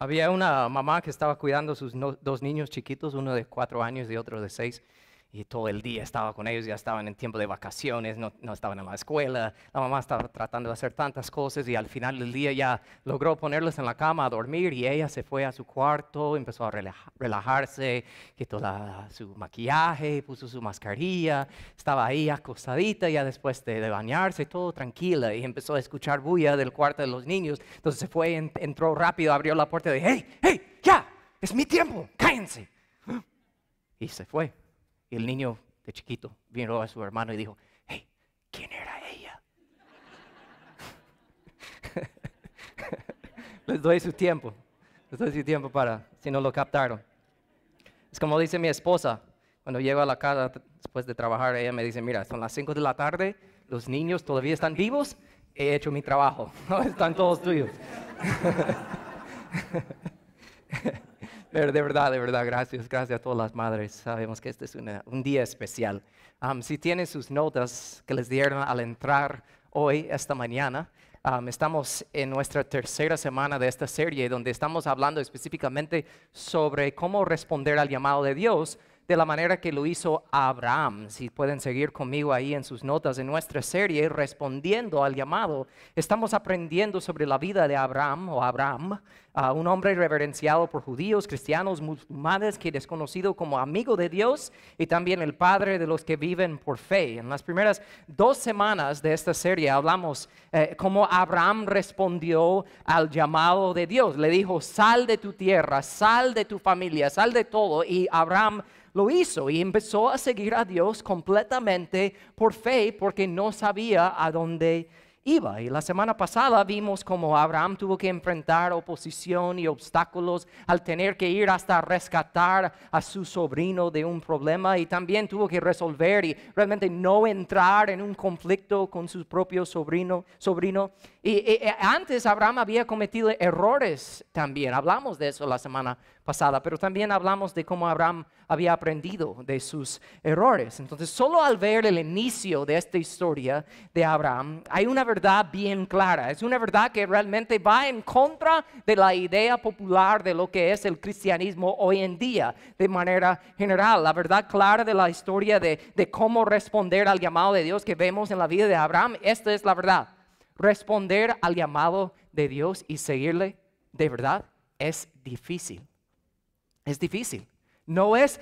Había una mamá que estaba cuidando a sus dos niños chiquitos, uno de 4 años y otro de 6. Y todo el día estaba con ellos, ya estaban en tiempo de vacaciones, no estaban en la escuela. La mamá estaba tratando de hacer tantas cosas y al final del día ya logró ponerlos en la cama a dormir y ella se fue a su cuarto, empezó a relajarse, quitó su maquillaje, puso su mascarilla, estaba ahí acostadita ya después de bañarse, todo tranquila y empezó a escuchar bulla del cuarto de los niños. Entonces se fue, entró rápido, abrió la puerta y dijo, hey, ya, es mi tiempo, cállense. Y se fue. Y el niño de chiquito vino a su hermano y dijo, hey, ¿quién era ella? Les doy su tiempo para, si no lo captaron. Es como dice mi esposa, cuando llego a la casa después de trabajar, ella me dice, mira, son las 5 de la tarde, los niños todavía están vivos, he hecho mi trabajo, están todos tuyos. Pero de verdad, gracias a todas las madres. Sabemos que este es un día especial. Si tienen sus notas que les dieron al entrar hoy, esta mañana, estamos en nuestra tercera semana de esta serie donde estamos hablando específicamente sobre cómo responder al llamado de Dios de la manera que lo hizo Abraham. Si pueden seguir conmigo ahí en sus notas, en nuestra serie, respondiendo al llamado, estamos aprendiendo sobre la vida de Abraham, un hombre reverenciado por judíos, cristianos, musulmanes, que es conocido como amigo de Dios y también el padre de los que viven por fe. En las primeras 2 semanas de esta serie hablamos cómo Abraham respondió al llamado de Dios. Le dijo, sal de tu tierra, sal de tu familia, sal de todo, y Abraham lo hizo y empezó a seguir a Dios completamente por fe porque no sabía a dónde iba. Y la semana pasada vimos cómo Abraham tuvo que enfrentar oposición y obstáculos al tener que ir hasta rescatar a su sobrino de un problema, y también tuvo que resolver y realmente no entrar en un conflicto con su propio sobrino. Y antes Abraham había cometido errores también. Hablamos de eso la semana pasada, pero también hablamos de cómo Abraham había aprendido de sus errores. Entonces, solo al ver el inicio de esta historia de Abraham, hay una verdad bien clara. Es una verdad que realmente va en contra de la idea popular de lo que es el cristianismo hoy en día, de manera general. La verdad clara de la historia de cómo responder al llamado de Dios que vemos en la vida de Abraham, esta es la verdad. Responder al llamado de Dios y seguirle de verdad es difícil. Es difícil. No es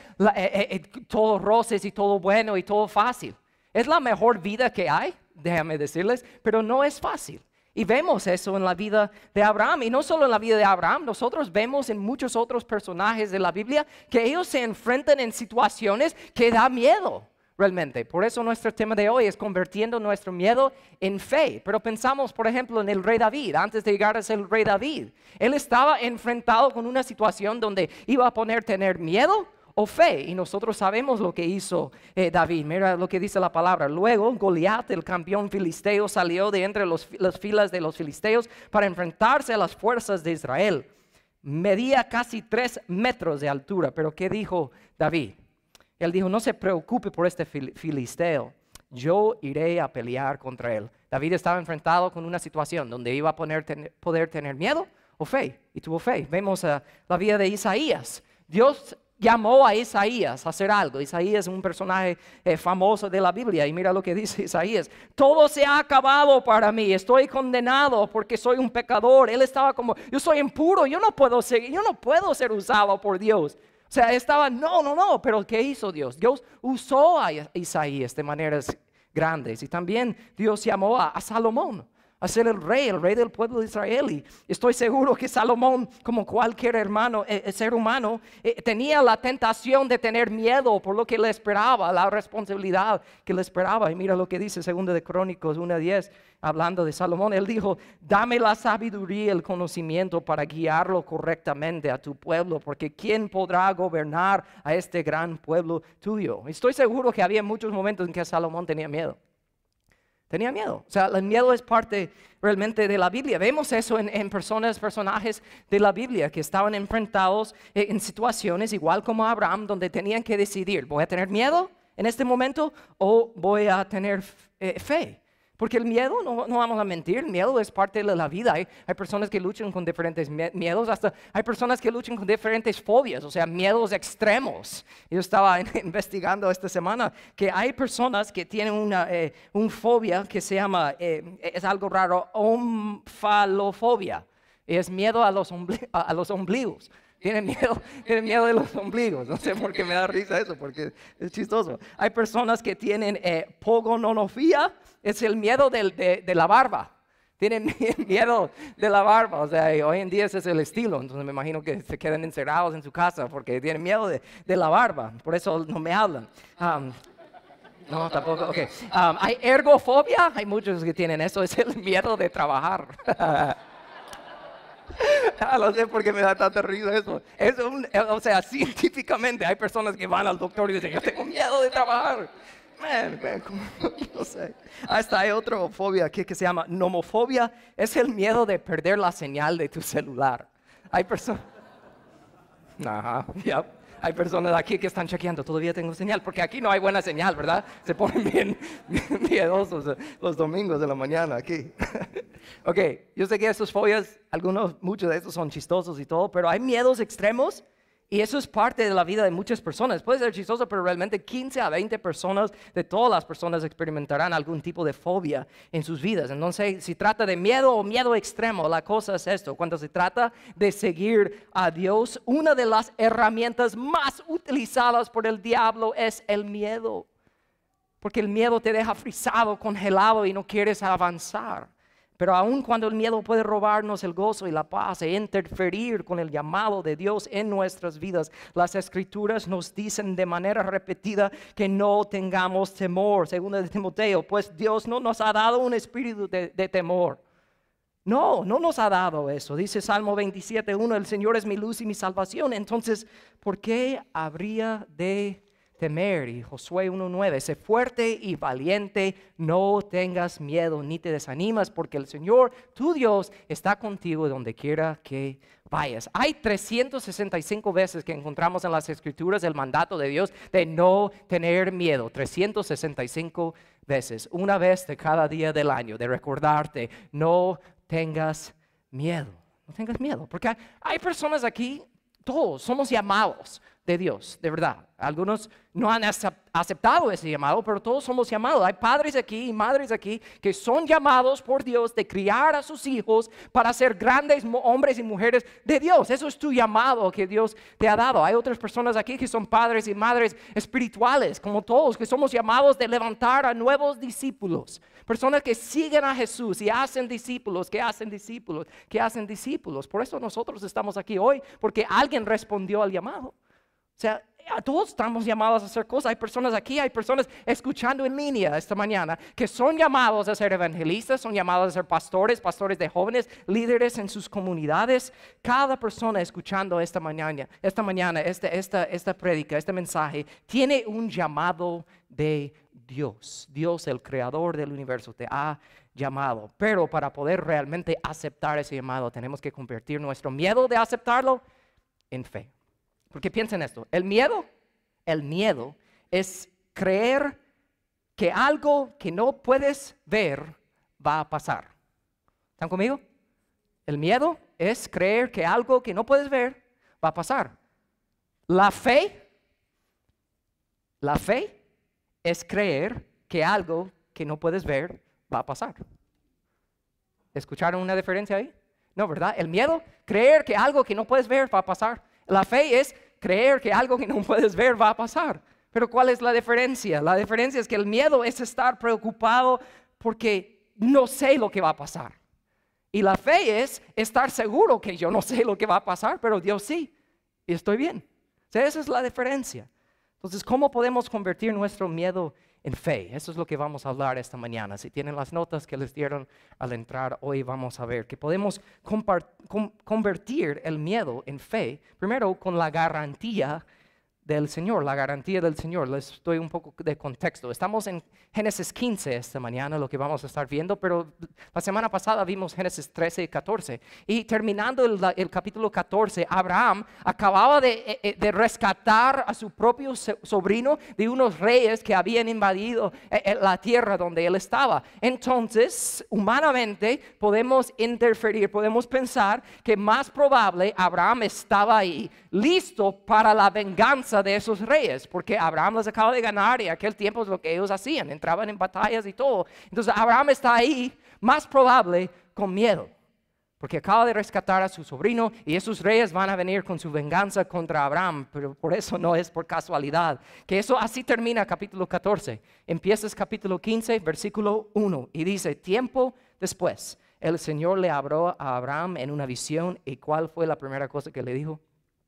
todo roces y todo bueno y todo fácil. Es la mejor vida que hay, déjame decirles, pero no es fácil. Y vemos eso en la vida de Abraham. Y no solo en la vida de Abraham, nosotros vemos en muchos otros personajes de la Biblia que ellos se enfrentan en situaciones que da miedo. Realmente, por eso nuestro tema de hoy es convirtiendo nuestro miedo en fe. Pero pensamos, por ejemplo, en el rey David. Antes de llegar a ser el rey David, él estaba enfrentado con una situación donde iba a tener miedo o fe. Y nosotros sabemos lo que hizo David. Mira lo que dice la palabra. Luego Goliat, el campeón filisteo, salió de entre las filas de los filisteos para enfrentarse a las fuerzas de Israel. Medía casi 3 metros de altura. Pero ¿qué dijo David? Él dijo, no se preocupe por este filisteo, yo iré a pelear contra él. David estaba enfrentado con una situación donde iba a poder tener miedo o fe, y tuvo fe. Vemos la vida de Isaías. Dios llamó a Isaías a hacer algo. Isaías es un personaje famoso de la Biblia, y mira lo que dice Isaías. Todo se ha acabado para mí, estoy condenado porque soy un pecador. Él estaba como, yo soy impuro, yo no puedo ser usado por Dios. O sea, estaba, no, pero ¿qué hizo Dios? Dios usó a Isaías de maneras grandes, y también Dios llamó a Salomón a ser el rey del pueblo de Israel. Y estoy seguro que Salomón, como cualquier ser humano, tenía la tentación de tener miedo por lo que le esperaba, la responsabilidad que le esperaba. Y mira lo que dice 2 de Crónicos 1:10, hablando de Salomón. Él dijo, dame la sabiduría y el conocimiento para guiarlo correctamente a tu pueblo, porque ¿quién podrá gobernar a este gran pueblo tuyo? Estoy seguro que había muchos momentos en que Salomón tenía miedo. Tenía miedo. O sea, el miedo es parte realmente de la Biblia. Vemos eso en personajes de la Biblia que estaban enfrentados en situaciones igual como Abraham, donde tenían que decidir, ¿voy a tener miedo en este momento o voy a tener fe? Porque el miedo, no vamos a mentir, el miedo es parte de la vida. Hay personas que luchan con diferentes miedos, hasta hay personas que luchan con diferentes fobias, o sea, miedos extremos. Yo estaba investigando esta semana que hay personas que tienen una fobia que se llama, es algo raro, omfalofobia. Es miedo a los ombligos. Tienen miedo de los ombligos. No sé por qué me da risa eso, porque es chistoso. Hay personas que tienen pogononofía, es el miedo de la barba. Tienen miedo de la barba. O sea, hoy en día ese es el estilo. Entonces me imagino que se quedan encerrados en su casa porque tienen miedo de la barba. Por eso no me hablan. No, tampoco. Okay. Hay ergofobia. Hay muchos que tienen eso. Es el miedo de trabajar. No sé por qué me da tanta risa eso. O sea, científicamente hay personas que van al doctor y dicen, yo tengo miedo de trabajar. No sé. Hasta hay otra fobia aquí que se llama nomofobia. Es el miedo de perder la señal de tu celular. Hay personas... Ajá, yep. Hay personas aquí que están chequeando, todavía tengo señal, porque aquí no hay buena señal, ¿verdad? Se ponen bien miedosos los domingos de la mañana aquí. Ok, yo sé que esas fobias, muchos de estos son chistosos y todo, pero hay miedos extremos y eso es parte de la vida de muchas personas. Puede ser chistoso, pero realmente 15 a 20 personas de todas las personas experimentarán algún tipo de fobia en sus vidas. Entonces, si trata de miedo o miedo extremo, la cosa es esto. Cuando se trata de seguir a Dios, una de las herramientas más utilizadas por el diablo es el miedo. Porque el miedo te deja frisado, congelado y no quieres avanzar. Pero aun cuando el miedo puede robarnos el gozo y la paz e interferir con el llamado de Dios en nuestras vidas, las Escrituras nos dicen de manera repetida que no tengamos temor. Según de Timoteo, pues Dios no nos ha dado un espíritu de temor. No nos ha dado eso. Dice Salmo 27:1, el Señor es mi luz y mi salvación. Entonces, ¿por qué habría de temer? Y Josué 1:9, sé fuerte y valiente, no tengas miedo ni te desanimas, porque el Señor, tu Dios, está contigo donde quiera que vayas. Hay 365 veces que encontramos en las Escrituras el mandato de Dios de no tener miedo. 365 veces, una vez de cada día del año, de recordarte, no tengas miedo. No tengas miedo, porque hay personas aquí, todos somos llamados de Dios, de verdad. Algunos no han aceptado ese llamado, pero todos somos llamados. Hay padres aquí y madres aquí que son llamados por Dios de criar a sus hijos para ser grandes hombres y mujeres de Dios. Eso es tu llamado que Dios te ha dado. Hay otras personas aquí que son padres y madres espirituales, como todos, que somos llamados de levantar a nuevos discípulos. Personas que siguen a Jesús y hacen discípulos, que hacen discípulos, que hacen discípulos. Por eso nosotros estamos aquí hoy, porque alguien respondió al llamado. O sea, a todos estamos llamados a hacer cosas. Hay personas aquí, hay personas escuchando en línea esta mañana que son llamados a ser evangelistas, son llamados a ser pastores de jóvenes, líderes en sus comunidades. Cada persona escuchando esta mañana, esta prédica, este mensaje, tiene un llamado de Dios. Dios, el creador del universo, te ha llamado. Pero para poder realmente aceptar ese llamado, tenemos que convertir nuestro miedo de aceptarlo en fe. Porque piensen esto, el miedo es creer que algo que no puedes ver va a pasar. ¿Están conmigo? El miedo es creer que algo que no puedes ver va a pasar. La fe es creer que algo que no puedes ver va a pasar. ¿Escucharon una diferencia ahí? No, ¿verdad? El miedo, creer que algo que no puedes ver va a pasar. La fe es creer que algo que no puedes ver va a pasar. Pero ¿cuál es la diferencia? La diferencia es que el miedo es estar preocupado porque no sé lo que va a pasar. Y la fe es estar seguro que yo no sé lo que va a pasar, pero Dios sí, y estoy bien. O sea, esa es la diferencia. Entonces, ¿cómo podemos convertir nuestro miedo en fe? Eso es lo que vamos a hablar esta mañana. Si tienen las notas que les dieron al entrar, hoy vamos a ver que podemos convertir el miedo en fe, primero con la garantía del Señor, la garantía del Señor. Les doy un poco de contexto. Estamos en Génesis 15 esta mañana, lo que vamos a estar viendo, pero la semana pasada vimos Génesis 13 y 14. Y terminando el capítulo 14, Abraham acababa de rescatar a su propio sobrino de unos reyes que habían invadido la tierra donde él estaba. Entonces, humanamente podemos interferir, podemos pensar que más probable Abraham estaba ahí, listo para la venganza de esos reyes, porque Abraham les acaba de ganar y en aquel tiempo es lo que ellos hacían, entraban en batallas y todo. Entonces Abraham está ahí, más probable, con miedo, porque acaba de rescatar a su sobrino y esos reyes van a venir con su venganza contra Abraham, pero por eso no es por casualidad, que eso así termina capítulo 14. Empiezas capítulo 15, versículo 1 y dice, tiempo después, el Señor le habló a Abraham en una visión. ¿Y cuál fue la primera cosa que le dijo?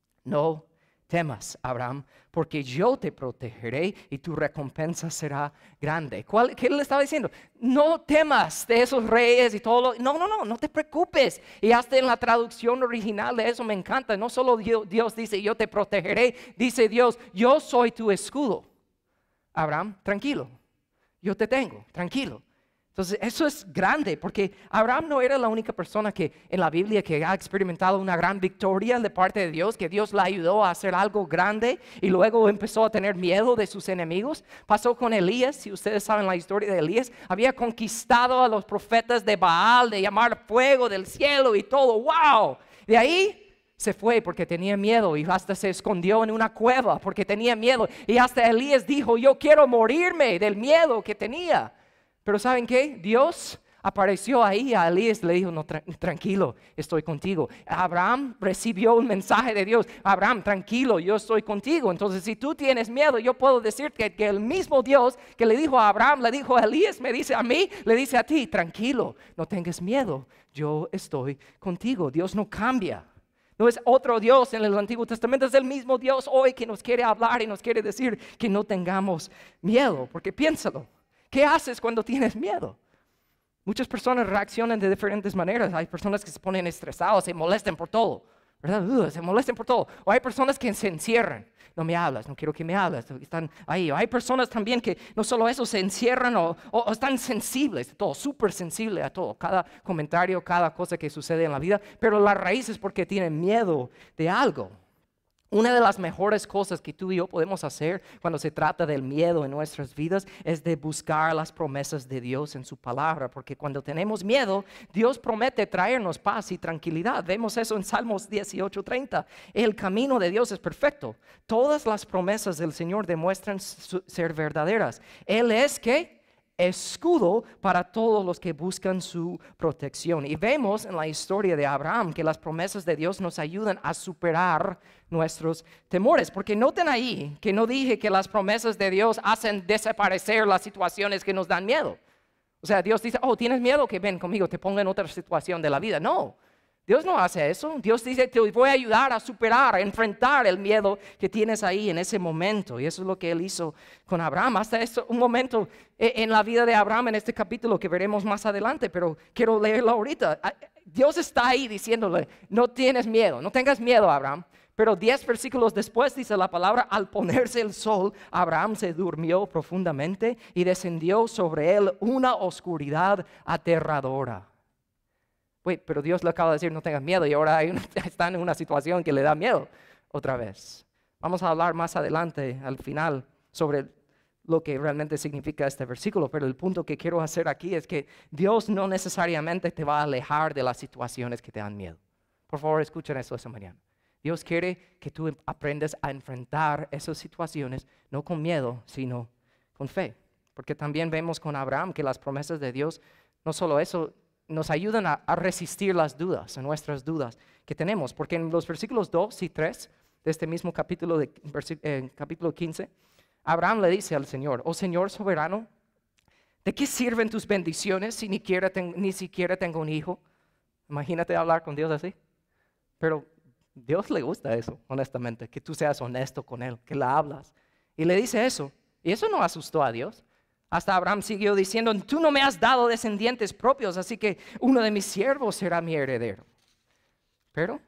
No temas, Abraham, porque yo te protegeré y tu recompensa será grande. ¿Qué le estaba diciendo? No temas de esos reyes y todo. No te preocupes. Y hasta en la traducción original de eso me encanta. No solo Dios dice, yo te protegeré. Dice Dios, yo soy tu escudo. Abraham, tranquilo. Yo te tengo, tranquilo. Entonces, eso es grande, porque Abraham no era la única persona que en la Biblia que ha experimentado una gran victoria de parte de Dios, que Dios la ayudó a hacer algo grande y luego empezó a tener miedo de sus enemigos. Pasó con Elías, si ustedes saben la historia de Elías, había conquistado a los profetas de Baal, de llamar fuego del cielo y todo. ¡Wow! De ahí se fue porque tenía miedo y hasta se escondió en una cueva porque tenía miedo. Y hasta Elías dijo, yo quiero morirme del miedo que tenía. Pero ¿saben qué? Dios apareció ahí a Elías y le dijo, no, tranquilo, estoy contigo. Abraham recibió un mensaje de Dios. Abraham, tranquilo, yo estoy contigo. Entonces, si tú tienes miedo, yo puedo decirte que el mismo Dios que le dijo a Abraham, le dijo a Elías, me dice a mí, le dice a ti, tranquilo, no tengas miedo, yo estoy contigo. Dios no cambia. No es otro Dios en el Antiguo Testamento, es el mismo Dios hoy que nos quiere hablar y nos quiere decir que no tengamos miedo, porque piénsalo. ¿Qué haces cuando tienes miedo? Muchas personas reaccionan de diferentes maneras. Hay personas que se ponen estresados, se molestan por todo, ¿verdad? Se molestan por todo. O hay personas que se encierran. No me hablas, no quiero que me hables. Están ahí. O hay personas también que no solo eso, se encierran o están sensibles a todo, súper sensibles a todo. Cada comentario, cada cosa que sucede en la vida. Pero la raíz es porque tienen miedo de algo. Una de las mejores cosas que tú y yo podemos hacer cuando se trata del miedo en nuestras vidas es de buscar las promesas de Dios en su palabra, porque cuando tenemos miedo, Dios promete traernos paz y tranquilidad. Vemos eso en Salmos 18:30. El camino de Dios es perfecto. Todas las promesas del Señor demuestran ser verdaderas. Él es ¿qué? Escudo para todos los que buscan su protección. Y vemos en la historia de Abraham que las promesas de Dios nos ayudan a superar nuestros temores. Porque noten ahí que no dije que las promesas de Dios hacen desaparecer las situaciones que nos dan miedo. O sea, Dios dice, oh, ¿tienes miedo? Que ven conmigo, te pongo en otra situación de la vida. No. Dios no hace eso. Dios dice, te voy a ayudar a superar, a enfrentar el miedo que tienes ahí en ese momento. Y eso es lo que Él hizo con Abraham. Hasta un momento en la vida de Abraham en este capítulo que veremos más adelante, pero quiero leerlo ahorita. Dios está ahí diciéndole, no tienes miedo, no tengas miedo, Abraham. Pero 10 versículos después dice la palabra, al ponerse el sol, Abraham se durmió profundamente y descendió sobre él una oscuridad aterradora. Pero Dios le acaba de decir no tengas miedo y ahora están en una situación que le da miedo otra vez. Vamos a hablar más adelante al final sobre lo que realmente significa este versículo, pero el punto que quiero hacer aquí es que Dios no necesariamente te va a alejar de las situaciones que te dan miedo. Por favor, escuchen eso esta mañana. Dios quiere que tú aprendas a enfrentar esas situaciones no con miedo, sino con fe. Porque también vemos con Abraham que las promesas de Dios, no solo eso, nos ayudan a resistir las dudas, a nuestras dudas que tenemos. Porque en los versículos 2 y 3 de este mismo capítulo, capítulo 15, Abraham le dice al Señor, oh Señor soberano, ¿de qué sirven tus bendiciones si ni siquiera tengo un hijo? Imagínate hablar con Dios así. Pero Dios le gusta eso, honestamente, que tú seas honesto con Él, que le hablas. Y le dice eso. Y eso no asustó a Dios. Hasta Abraham siguió diciendo, tú no me has dado descendientes propios, así que uno de mis siervos será mi heredero. Pero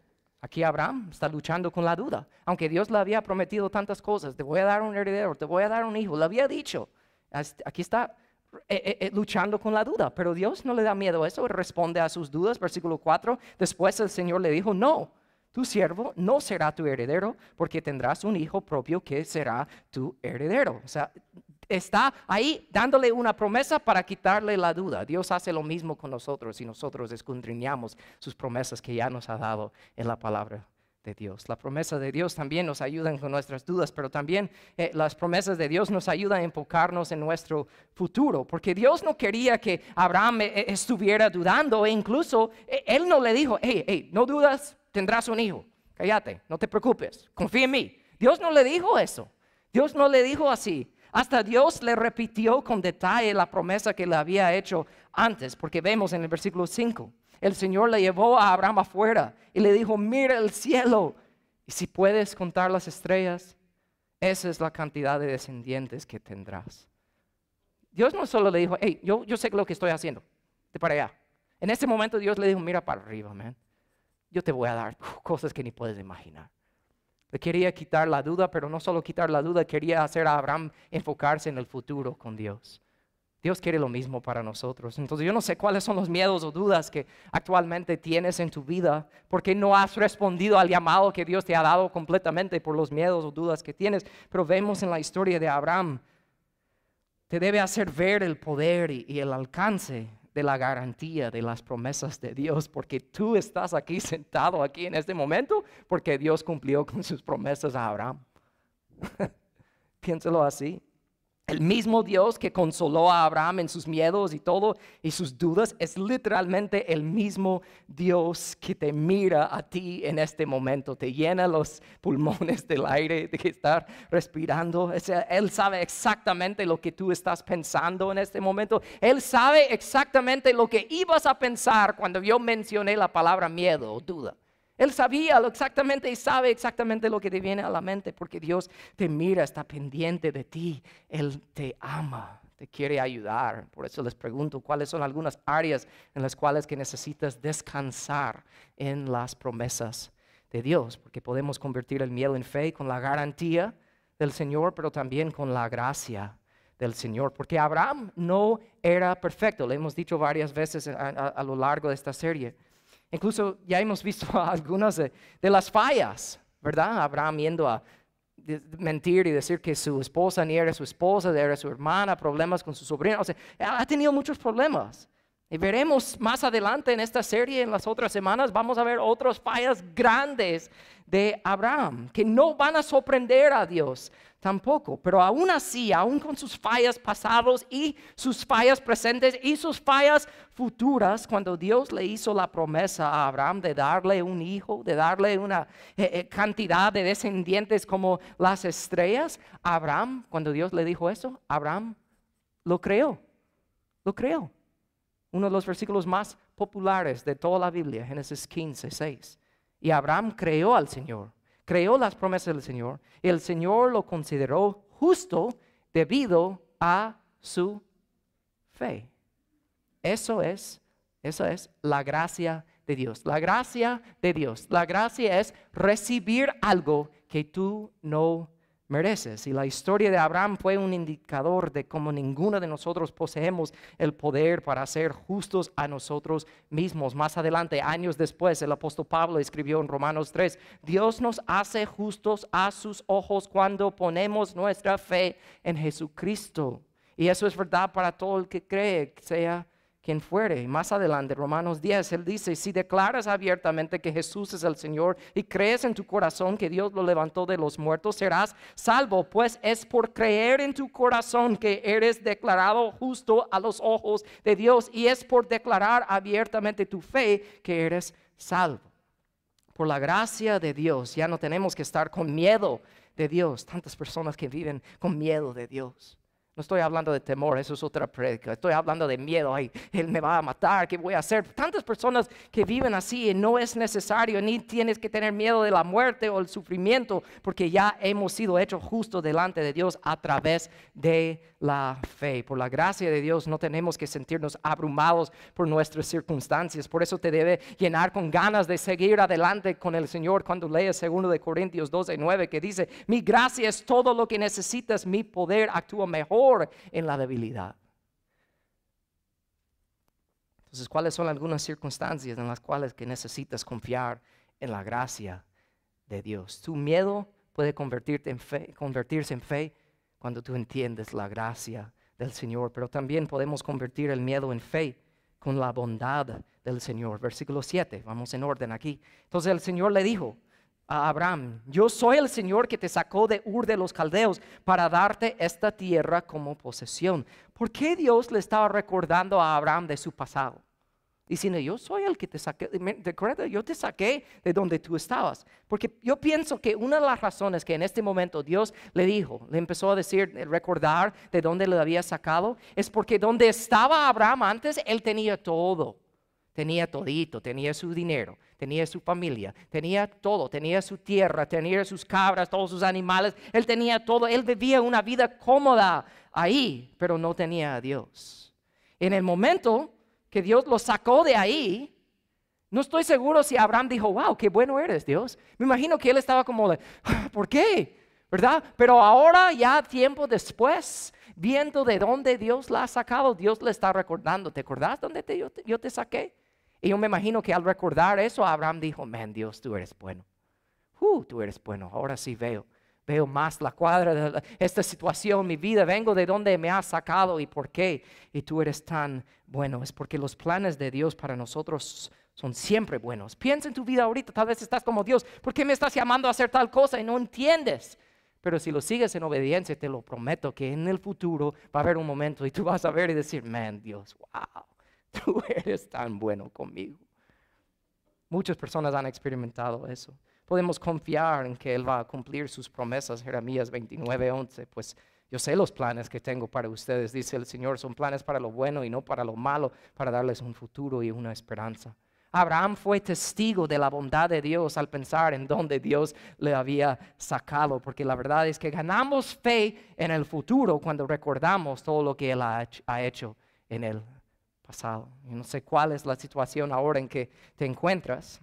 Aquí Abraham está luchando con la duda. Aunque Dios le había prometido tantas cosas, te voy a dar un heredero, te voy a dar un hijo, le había dicho. Aquí está luchando con la duda, pero Dios no le da miedo a eso, Él responde a sus dudas. Versículo 4, después el Señor le dijo, no, tu siervo no será tu heredero, porque tendrás un hijo propio que será tu heredero. O sea, está ahí dándole una promesa para quitarle la duda. Dios hace lo mismo con nosotros y nosotros escudriñamos sus promesas que ya nos ha dado en la palabra de Dios. La promesa de Dios también nos ayuda con nuestras dudas, pero también las promesas de Dios nos ayudan a enfocarnos en nuestro futuro, porque Dios no quería que Abraham estuviera dudando, e incluso Él no le dijo, hey, no dudas, tendrás un hijo, cállate, no te preocupes, confía en mí. Dios no le dijo eso, Dios no le dijo así. Hasta Dios le repitió con detalle la promesa que le había hecho antes, porque vemos en el versículo 5, el Señor le llevó a Abraham afuera y le dijo, mira el cielo, y si puedes contar las estrellas, esa es la cantidad de descendientes que tendrás. Dios no solo le dijo, hey, yo sé lo que estoy haciendo, de para allá. En ese momento Dios le dijo, mira para arriba, man. Yo te voy a dar cosas que ni puedes imaginar. Le quería quitar la duda, pero no solo quitar la duda, quería hacer a Abraham enfocarse en el futuro con Dios. Dios quiere lo mismo para nosotros. Entonces yo no sé cuáles son los miedos o dudas que actualmente tienes en tu vida, porque no has respondido al llamado que Dios te ha dado completamente por los miedos o dudas que tienes. Pero vemos en la historia de Abraham, te debe hacer ver el poder y el alcance de la garantía de las promesas de Dios, porque tú estás aquí sentado aquí en este momento, porque Dios cumplió con sus promesas a Abraham. Piénsalo así. El mismo Dios que consoló a Abraham en sus miedos y todo y sus dudas es literalmente el mismo Dios que te mira a ti en este momento, te llena los pulmones del aire de que estar respirando. O sea, Él sabe exactamente lo que tú estás pensando en este momento. Él sabe exactamente lo que ibas a pensar cuando yo mencioné la palabra miedo o duda. Él sabía exactamente y sabe exactamente lo que te viene a la mente, porque Dios te mira, está pendiente de ti. Él te ama, te quiere ayudar. Por eso les pregunto, ¿cuáles son algunas áreas en las cuales que necesitas descansar en las promesas de Dios? Porque podemos convertir el miedo en fe con la garantía del Señor, pero también con la gracia del Señor. Porque Abraham no era perfecto, lo hemos dicho varias veces a lo largo de esta serie. Incluso ya hemos visto algunas de las fallas, ¿verdad? Abraham yendo a mentir y decir que su esposa ni era su esposa, era su hermana, problemas con su sobrina. O sea, ha tenido muchos problemas. Y veremos más adelante en esta serie, en las otras semanas, vamos a ver otras fallas grandes de Abraham, que no van a sorprender a Dios tampoco. Pero aún así, aún con sus fallas pasadas y sus fallas presentes y sus fallas futuras, cuando Dios le hizo la promesa a Abraham de darle un hijo, de darle una cantidad de descendientes como las estrellas, Abraham, cuando Dios le dijo eso, Abraham lo creyó, lo creyó. Uno de los versículos más populares de toda la Biblia, Génesis 15:6. Y Abraham creyó al Señor, creyó las promesas del Señor, y el Señor lo consideró justo debido a su fe. Eso es la gracia de Dios. La gracia de Dios. La gracia es recibir algo que tú no mereces. Y la historia de Abraham fue un indicador de cómo ninguno de nosotros poseemos el poder para ser justos a nosotros mismos. Más adelante, años después, el apóstol Pablo escribió en Romanos 3, Dios nos hace justos a sus ojos cuando ponemos nuestra fe en Jesucristo. Y eso es verdad para todo el que cree, sea quien fuere. Más adelante, Romanos 10, él dice, si declaras abiertamente que Jesús es el Señor y crees en tu corazón que Dios lo levantó de los muertos, serás salvo, pues es por creer en tu corazón que eres declarado justo a los ojos de Dios, y es por declarar abiertamente tu fe que eres salvo. Por la gracia de Dios, ya no tenemos que estar con miedo de Dios. Tantas personas que viven con miedo de Dios. No estoy hablando de temor, eso es otra prédica. Estoy hablando de miedo. Ay, él me va a matar, ¿qué voy a hacer? Tantas personas que viven así y no es necesario, ni tienes que tener miedo de la muerte o el sufrimiento, porque ya hemos sido hechos justos delante de Dios a través de la fe. Por la gracia de Dios no tenemos que sentirnos abrumados por nuestras circunstancias. Por eso te debe llenar con ganas de seguir adelante con el Señor cuando lees 2 Corintios 12:9, que dice: mi gracia es todo lo que necesitas, mi poder actúa mejor en la debilidad. Entonces, ¿cuáles son algunas circunstancias en las cuales que necesitas confiar en la gracia de Dios? Tu miedo puede convertirse en fe cuando tú entiendes la gracia del Señor, pero también podemos convertir el miedo en fe con la bondad del Señor. Versículo 7, vamos en orden aquí. Entonces el Señor le dijo a Abraham: yo soy el Señor que te sacó de Ur de los Caldeos para darte esta tierra como posesión. ¿Por qué Dios le estaba recordando a Abraham de su pasado? Diciendo: yo soy el que te saqué, recuerda, yo te saqué de donde tú estabas. Porque yo pienso que una de las razones que en este momento Dios le empezó a decir, recordar de dónde le había sacado, es porque donde estaba Abraham antes, él tenía todo. Tenía todito, tenía su dinero, tenía su familia, tenía todo, tenía su tierra, tenía sus cabras, todos sus animales, él tenía todo, él vivía una vida cómoda ahí, pero no tenía a Dios. En el momento que Dios lo sacó de ahí, no estoy seguro si Abraham dijo: wow, qué bueno eres, Dios. Me imagino que él estaba como de: ¿por qué? ¿Verdad? Pero ahora, ya tiempo después, viendo de dónde Dios la ha sacado, Dios le está recordando: ¿te acordás dónde yo te saqué? Y yo me imagino que al recordar eso, Abraham dijo: man, Dios, tú eres bueno. Tú eres bueno. Ahora sí veo más la cuadra de esta situación, mi vida. Vengo de donde me has sacado y por qué. Y tú eres tan bueno. Es porque los planes de Dios para nosotros son siempre buenos. Piensa en tu vida ahorita. Tal vez estás como: Dios, ¿por qué me estás llamando a hacer tal cosa? Y no entiendes. Pero si lo sigues en obediencia, te lo prometo que en el futuro va a haber un momento y tú vas a ver y decir: man, Dios, wow, tú eres tan bueno conmigo. Muchas personas han experimentado eso. Podemos confiar en que Él va a cumplir sus promesas. Jeremías 29:11, pues yo sé los planes que tengo para ustedes, dice el Señor, son planes para lo bueno y no para lo malo, para darles un futuro y una esperanza. Abraham fue testigo de la bondad de Dios al pensar en dónde Dios le había sacado, porque la verdad es que ganamos fe en el futuro cuando recordamos todo lo que Él ha hecho en el pasado. Y no sé cuál es la situación ahora en que te encuentras,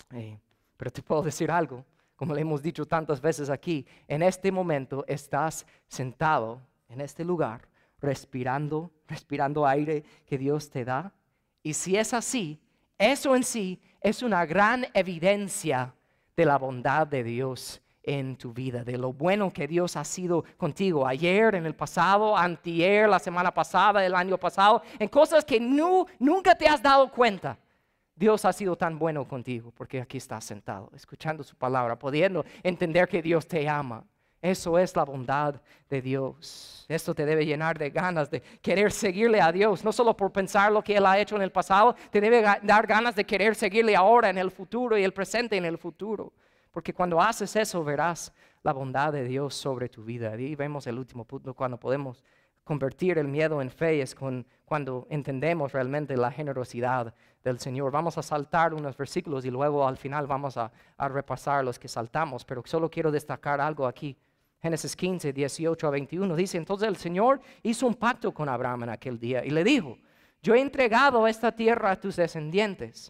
pero te puedo decir algo, como le hemos dicho tantas veces aquí: en este momento estás sentado en este lugar, respirando aire que Dios te da. Y si es así, eso en sí es una gran evidencia de la bondad de Dios en tu vida, de lo bueno que Dios ha sido contigo ayer, en el pasado, antier, la semana pasada, el año pasado, en cosas que nunca te has dado cuenta. Dios ha sido tan bueno contigo porque aquí estás sentado, escuchando su palabra, pudiendo entender que Dios te ama. Eso es la bondad de Dios. Esto te debe llenar de ganas de querer seguirle a Dios, no solo por pensar lo que Él ha hecho en el pasado, te debe dar ganas de querer seguirle ahora, en el futuro, y el presente en el futuro. Porque cuando haces eso, verás la bondad de Dios sobre tu vida. Y vemos el último punto, cuando podemos convertir el miedo en fe, es cuando entendemos realmente la generosidad del Señor. Vamos a saltar unos versículos y luego al final vamos a repasar los que saltamos, pero solo quiero destacar algo aquí. Génesis 15, 18 a 21 dice: entonces el Señor hizo un pacto con Abraham en aquel día y le dijo: yo he entregado esta tierra a tus descendientes,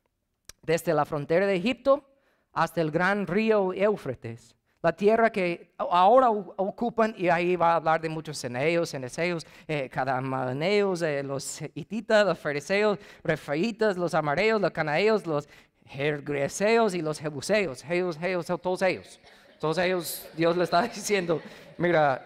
desde la frontera de Egipto hasta el gran río Éufrates, la tierra que ahora ocupan. Y ahí va a hablar de muchos ceneos, cadamaneos, los hititas, los fariseos, refaitas, los amareos, los cananeos, los gergeseos y los jebuseos. Todos ellos, Dios le está diciendo: mira,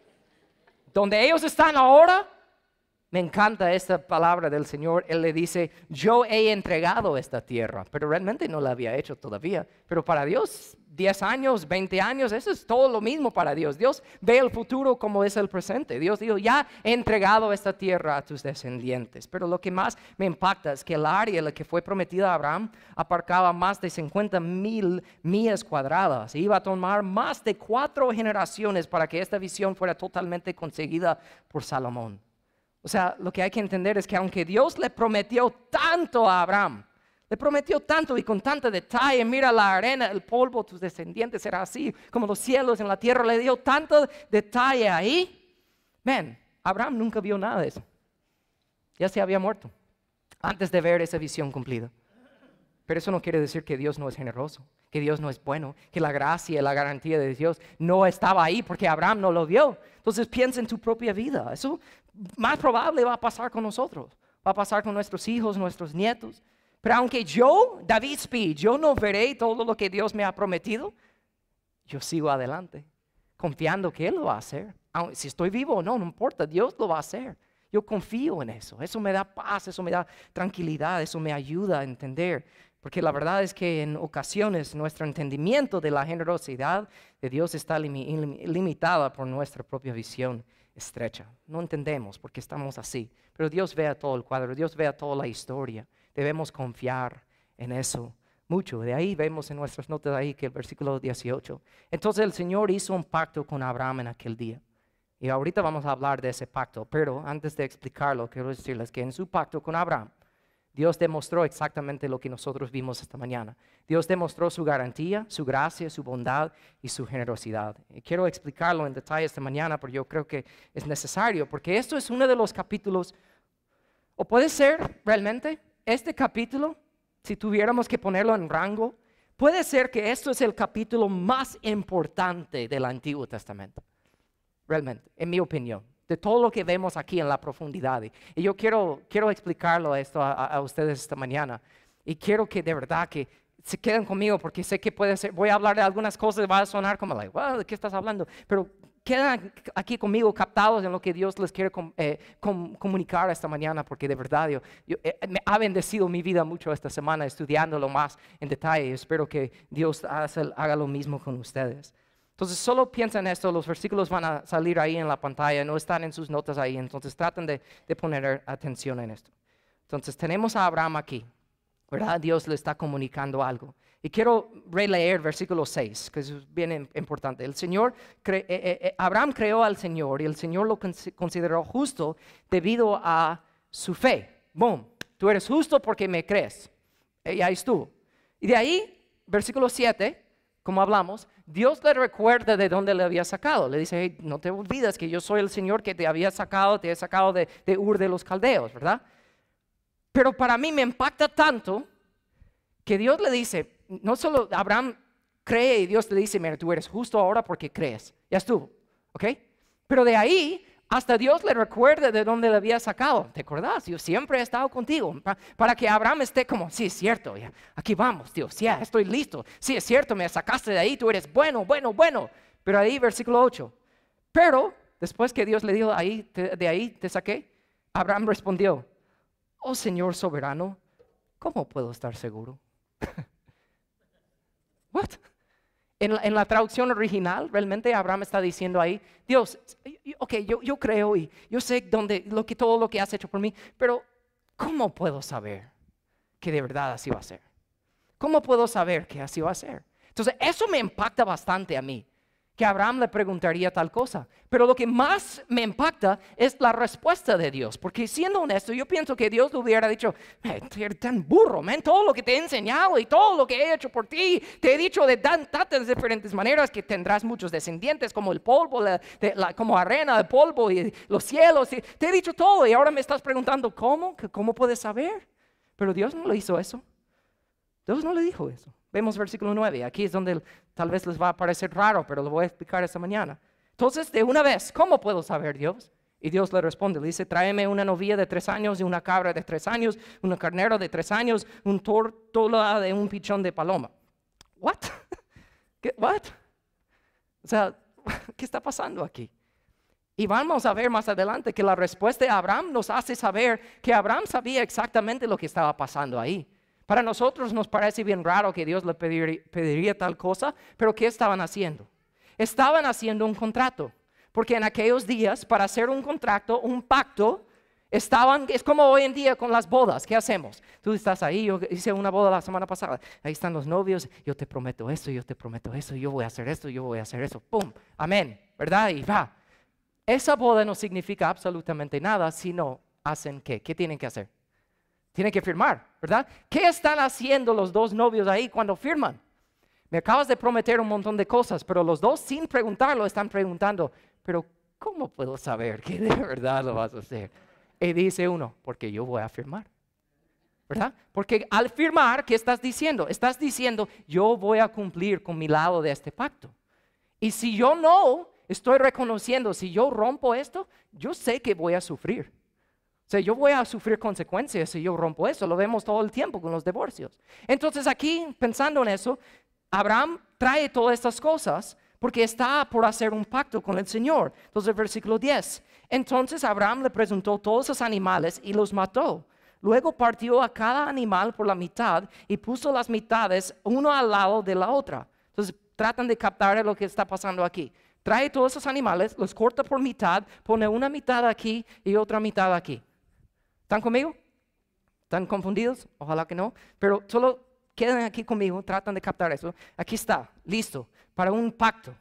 donde ellos están ahora, me encanta esta palabra del Señor. Él le dice: yo he entregado esta tierra, pero realmente no la había hecho todavía. Pero para Dios 10 años, 20 años, eso es todo lo mismo para Dios. Dios ve el futuro como es el presente. Dios dijo, ya he entregado esta tierra a tus descendientes. Pero lo que más me impacta es que el área en la que fue prometida a Abraham abarcaba más de 50,000 millas cuadradas. Iba a tomar más de 4 generaciones para que esta visión fuera totalmente conseguida por Salomón. O sea, lo que hay que entender es que aunque Dios le prometió tanto a Abraham, le prometió tanto y con tanto detalle, mira la arena, el polvo, tus descendientes será así como los cielos en la tierra, le dio tanto detalle ahí. Ven, Abraham nunca vio nada de eso. Ya se había muerto antes de ver esa visión cumplida. Pero eso no quiere decir que Dios no es generoso, que Dios no es bueno, que la gracia y la garantía de Dios no estaba ahí porque Abraham no lo vio. Entonces piensa en tu propia vida. Eso más probable va a pasar con nosotros. Va a pasar con nuestros hijos, nuestros nietos. Pero aunque yo, David Speed, yo no veré todo lo que Dios me ha prometido, yo sigo adelante, confiando que Él lo va a hacer. Si estoy vivo o no, no importa, Dios lo va a hacer. Yo confío en eso. Eso me da paz, eso me da tranquilidad, eso me ayuda a entender. Porque la verdad es que en ocasiones nuestro entendimiento de la generosidad de Dios está limitada por nuestra propia visión estrecha. No entendemos porque estamos así. Pero Dios ve todo el cuadro, Dios ve toda la historia. Debemos confiar en eso mucho. De ahí vemos en nuestras notas ahí que el versículo 18. Entonces el Señor hizo un pacto con Abraham en aquel día. Y ahorita vamos a hablar de ese pacto. Pero antes de explicarlo, quiero decirles que en su pacto con Abraham, Dios demostró exactamente lo que nosotros vimos esta mañana. Dios demostró su garantía, su gracia, su bondad y su generosidad. Y quiero explicarlo en detalle esta mañana, porque yo creo que es necesario. Porque esto es uno de los capítulos, o puede ser realmente, este capítulo, si tuviéramos que ponerlo en rango, puede ser que esto es el capítulo más importante del Antiguo Testamento. Realmente, en mi opinión, de todo lo que vemos aquí en la profundidad. Y yo quiero explicarlo esto a ustedes esta mañana. Y quiero que de verdad que se queden conmigo porque sé que puede ser, voy a hablar de algunas cosas, va a sonar como, ¿de qué estás hablando? Pero quedan aquí conmigo captados en lo que Dios les quiere comunicar esta mañana, porque de verdad me ha bendecido mi vida mucho esta semana estudiándolo más en detalle. Espero que Dios haga lo mismo con ustedes. Entonces solo piensen en esto, los versículos van a salir ahí en la pantalla, no están en sus notas ahí, entonces traten de poner atención en esto. Entonces tenemos a Abraham aquí, ¿verdad? Dios le está comunicando algo. Y quiero releer versículo 6, que es bien importante. Abraham creó al Señor y el Señor lo consideró justo debido a su fe. Boom, tú eres justo porque me crees. Y ahí estuvo. Y de ahí, versículo 7, como hablamos, Dios le recuerda de dónde le había sacado. Le dice, hey, no te olvides que yo soy el Señor que te he sacado de Ur de los Caldeos, ¿verdad? Pero para mí me impacta tanto que Dios le dice, no solo Abraham cree y Dios le dice, mira, tú eres justo ahora porque crees. Ya estuvo, ¿ok? Pero de ahí hasta Dios le recuerda de dónde le había sacado. ¿Te acordás? Yo siempre he estado contigo. Para que Abraham esté como, sí, es cierto, ya, aquí vamos, Dios, ya, estoy listo. Sí, es cierto, me sacaste de ahí, tú eres bueno. Pero ahí, versículo 8. Pero, después que Dios le dijo, de ahí te saqué, Abraham respondió, oh Señor soberano, ¿cómo puedo estar seguro? What? En la traducción original, realmente Abraham está diciendo ahí, Dios, ok, yo creo y yo sé todo lo que has hecho por mí, pero ¿cómo puedo saber que de verdad así va a ser? ¿Cómo puedo saber que así va a ser? Entonces, eso me impacta bastante a mí, que Abraham le preguntaría tal cosa. Pero lo que más me impacta es la respuesta de Dios. Porque siendo honesto, yo pienso que Dios le hubiera dicho, eres tan burro, man, todo lo que te he enseñado y todo lo que he hecho por ti, te he dicho de tantas diferentes maneras que tendrás muchos descendientes como el polvo, como arena, el polvo y los cielos. Y te he dicho todo y ahora me estás preguntando, ¿cómo puedes saber? Pero Dios no le hizo eso. Dios no le dijo eso. Vemos versículo 9. Aquí es donde tal vez les va a parecer raro, pero lo voy a explicar esta mañana. Entonces, de una vez, ¿cómo puedo saber, Dios? Y Dios le responde, le dice, tráeme una novilla de 3 años y una cabra de 3 años, un carnero de 3 años, un tórtola de un pichón de paloma. ¿What? ¿What? O sea, ¿qué está pasando aquí? Y vamos a ver más adelante que la respuesta de Abraham nos hace saber que Abraham sabía exactamente lo que estaba pasando ahí. Para nosotros nos parece bien raro que Dios le pediría tal cosa, pero ¿qué estaban haciendo? Estaban haciendo un contrato, porque en aquellos días, para hacer un contrato, un pacto, es como hoy en día con las bodas. ¿Qué hacemos? Tú estás ahí, yo hice una boda la semana pasada, ahí están los novios, yo te prometo esto, yo te prometo eso, yo voy a hacer esto, yo voy a hacer eso, ¡pum! Amén, ¿verdad? Y va. Esa boda no significa absolutamente nada si no hacen ¿qué? ¿Qué tienen que hacer? Tienen que firmar, ¿verdad? ¿Qué están haciendo los dos novios ahí cuando firman? Me acabas de prometer un montón de cosas, pero los dos sin preguntarlo están preguntando, pero ¿cómo puedo saber que de verdad lo vas a hacer? Y dice uno, porque yo voy a firmar, ¿verdad? Porque al firmar, ¿qué estás diciendo? Estás diciendo, yo voy a cumplir con mi lado de este pacto. Y si yo no estoy reconociendo, si yo rompo esto, yo sé que voy a sufrir. O sea, yo voy a sufrir consecuencias si yo rompo eso. Lo vemos todo el tiempo con los divorcios. Entonces aquí, pensando en eso, Abraham trae todas estas cosas porque está por hacer un pacto con el Señor. Entonces, versículo 10. Entonces Abraham le presentó todos esos animales y los mató. Luego partió a cada animal por la mitad y puso las mitades uno al lado de la otra. Entonces, tratan de captar lo que está pasando aquí. Trae todos esos animales, los corta por mitad, pone una mitad aquí y otra mitad aquí. ¿Están conmigo? ¿Están confundidos? Ojalá que no. Pero solo queden aquí conmigo, tratan de captar eso. Aquí está, listo, para un pacto.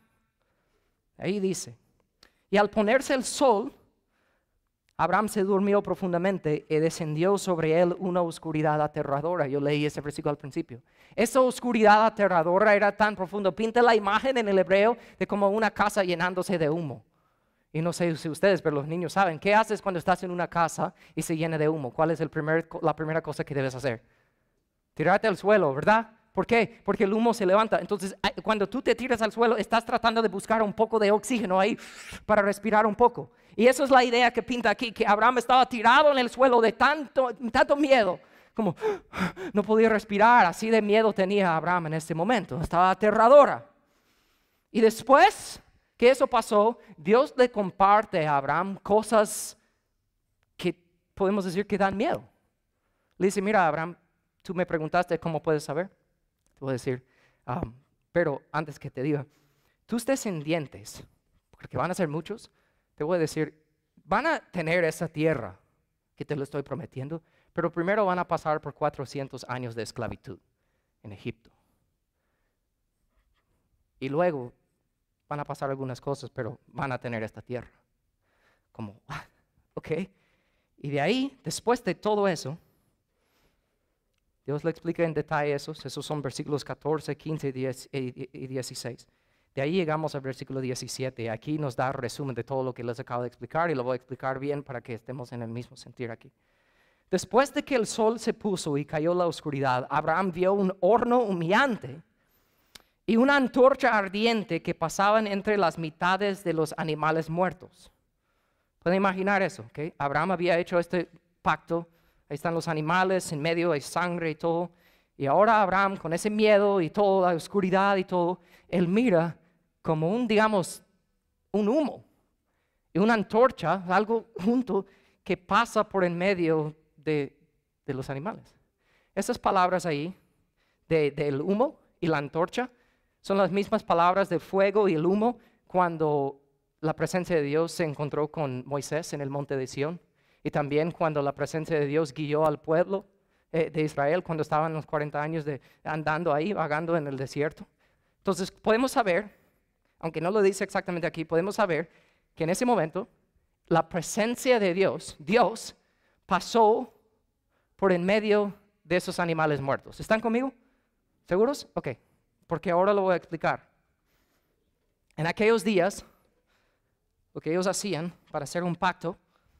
Ahí dice. Y al ponerse el sol, Abraham se durmió profundamente y descendió sobre él una oscuridad aterradora. Yo leí ese versículo al principio. Esa oscuridad aterradora era tan profunda. Pinta la imagen en el hebreo de como una casa llenándose de humo. Y no sé si ustedes, pero los niños saben, ¿qué haces cuando estás en una casa y se llena de humo? ¿Cuál es la primera cosa que debes hacer? Tirarte al suelo, ¿verdad? ¿Por qué? Porque el humo se levanta. Entonces, cuando tú te tiras al suelo, estás tratando de buscar un poco de oxígeno ahí para respirar un poco. Y eso es la idea que pinta aquí, que Abraham estaba tirado en el suelo de tanto miedo, como no podía respirar. Así de miedo tenía Abraham en este momento. Estaba aterradora. Y después que eso pasó, Dios le comparte a Abraham cosas que podemos decir que dan miedo. Le dice, mira Abraham, tú me preguntaste cómo puedes saber. Te voy a decir, pero antes que te diga, tus descendientes, porque van a ser muchos, te voy a decir, van a tener esa tierra que te lo estoy prometiendo, pero primero van a pasar por 400 años de esclavitud en Egipto. Y luego van a pasar algunas cosas, pero van a tener esta tierra. Como, ok. Y de ahí, después de todo eso, Dios le explica en detalle esos son versículos 14, 15 y 16. De ahí llegamos al versículo 17. Aquí nos da resumen de todo lo que les acabo de explicar y lo voy a explicar bien para que estemos en el mismo sentir aquí. Después de que el sol se puso y cayó la oscuridad, Abraham vio un horno humeante y una antorcha ardiente que pasaban entre las mitades de los animales muertos. ¿Pueden imaginar eso? ¿Okay? Abraham había hecho este pacto. Ahí están los animales, en medio hay sangre y todo. Y ahora Abraham, con ese miedo y toda la oscuridad y todo, él mira como un humo y una antorcha, algo junto que pasa por en medio de los animales. Esas palabras ahí, del humo y la antorcha, son las mismas palabras del fuego y el humo cuando la presencia de Dios se encontró con Moisés en el monte de Sión. Y también cuando la presencia de Dios guió al pueblo de Israel cuando estaban los 40 años andando ahí, vagando en el desierto. Entonces podemos saber, aunque no lo dice exactamente aquí, podemos saber que en ese momento la presencia de Dios pasó por en medio de esos animales muertos. ¿Están conmigo? ¿Seguros? Ok, porque ahora lo voy a explicar. En aquellos días, lo que ellos hacían para hacer un pacto,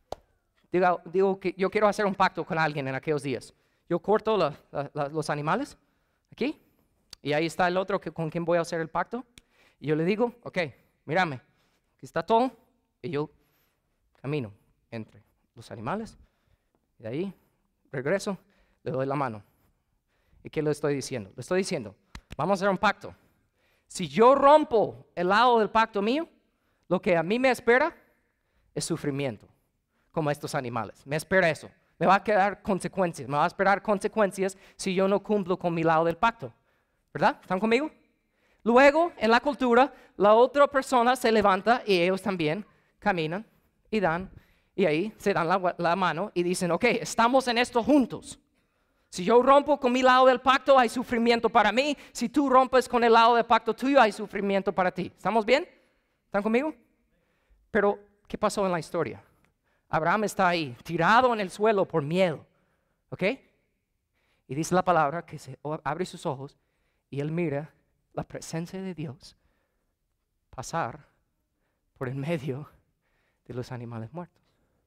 digo que yo quiero hacer un pacto con alguien en aquellos días. Yo corto los animales aquí y ahí está el otro con quien voy a hacer el pacto. Y yo le digo, ok, mírame, aquí está todo. Y yo camino entre los animales y de ahí regreso, le doy la mano. ¿Y qué le estoy diciendo? Le estoy diciendo, vamos a hacer un pacto. Si yo rompo el lado del pacto mío, lo que a mí me espera es sufrimiento, como estos animales. Me espera eso. Me va a quedar consecuencias, me va a esperar consecuencias si yo no cumplo con mi lado del pacto. ¿Verdad? ¿Están conmigo? Luego, en la cultura, la otra persona se levanta y ellos también caminan y dan, y ahí se dan la mano y dicen, ok, estamos en esto juntos. Si yo rompo con mi lado del pacto, hay sufrimiento para mí. Si tú rompes con el lado del pacto tuyo, hay sufrimiento para ti. ¿Estamos bien? ¿Están conmigo? Pero, ¿qué pasó en la historia? Abraham está ahí, tirado en el suelo por miedo. ¿Ok? Y dice la palabra que se abre sus ojos y él mira la presencia de Dios pasar por el medio de los animales muertos.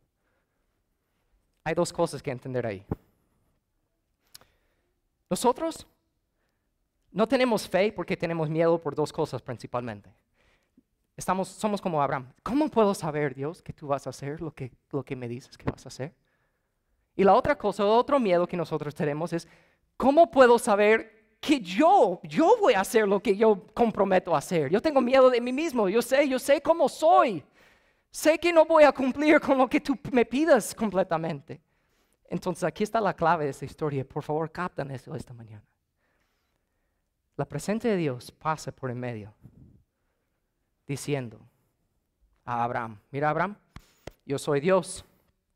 Hay dos cosas que entender ahí. Nosotros no tenemos fe porque tenemos miedo por dos cosas principalmente. Somos como Abraham. ¿Cómo puedo saber, Dios, que tú vas a hacer lo que me dices que vas a hacer? Y la otra cosa, otro miedo que nosotros tenemos es, ¿cómo puedo saber que yo voy a hacer lo que yo comprometo a hacer? Yo tengo miedo de mí mismo, yo sé cómo soy. Sé que no voy a cumplir con lo que tú me pidas completamente. Entonces aquí está la clave de esta historia. Por favor, captan eso esta mañana. La presencia de Dios pasa por en medio, diciendo a Abraham, mira Abraham, yo soy Dios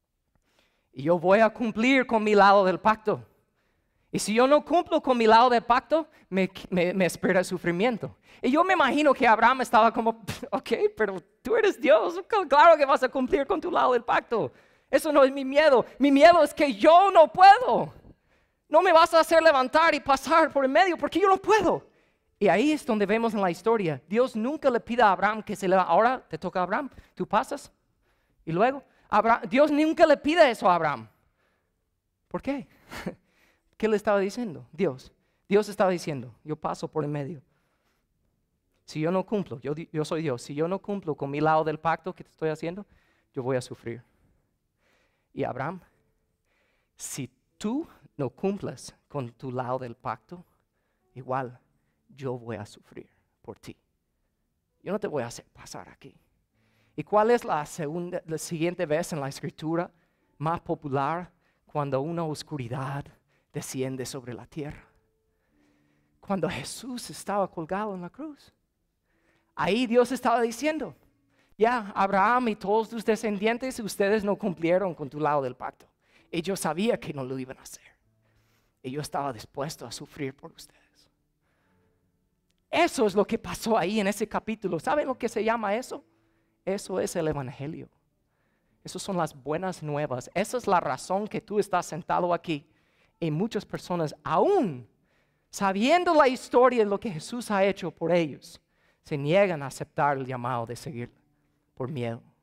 y yo voy a cumplir con mi lado del pacto. Y si yo no cumplo con mi lado del pacto, me espera sufrimiento. Y yo me imagino que Abraham estaba como, ok, pero tú eres Dios, claro que vas a cumplir con tu lado del pacto. Eso no es mi miedo. Mi miedo es que yo no puedo. No me vas a hacer levantar y pasar por el medio porque yo no puedo. Y ahí es donde vemos en la historia. Dios nunca le pide a Abraham que se levante. Ahora te toca a Abraham. Tú pasas. Y luego, Dios nunca le pide eso a Abraham. ¿Por qué? ¿Qué le estaba diciendo? Dios estaba diciendo, yo paso por el medio. Si yo no cumplo, yo soy Dios. Si yo no cumplo con mi lado del pacto que te estoy haciendo, yo voy a sufrir. Y Abraham, si tú no cumples con tu lado del pacto, igual yo voy a sufrir por ti. Yo no te voy a hacer pasar aquí. ¿Y cuál es la siguiente vez en la escritura más popular cuando una oscuridad desciende sobre la tierra? Cuando Jesús estaba colgado en la cruz. Ahí Dios estaba diciendo, ya, Abraham y todos tus descendientes, ustedes no cumplieron con tu lado del pacto. Y yo sabía que no lo iban a hacer. Y yo estaba dispuesto a sufrir por ustedes. Eso es lo que pasó ahí en ese capítulo. ¿Saben lo que se llama eso? Eso es el Evangelio. Esas son las buenas nuevas. Esa es la razón que tú estás sentado aquí. Y muchas personas, aún sabiendo la historia de lo que Jesús ha hecho por ellos, se niegan a aceptar el llamado de seguirlo por miedo.